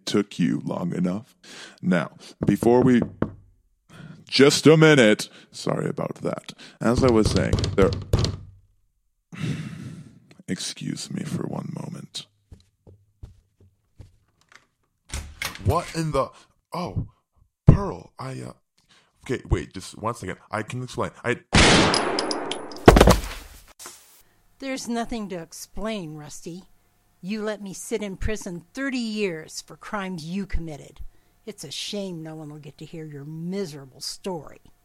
took you long enough. Now, before we... Just a minute. Sorry about that. As I was saying, there... Excuse me for one moment. What in the... Oh, Pearl, Okay, wait, just 1 second. I can explain. There's nothing to explain, Rusty. You let me sit in prison 30 years for crimes you committed. It's a shame no one will get to hear your miserable story.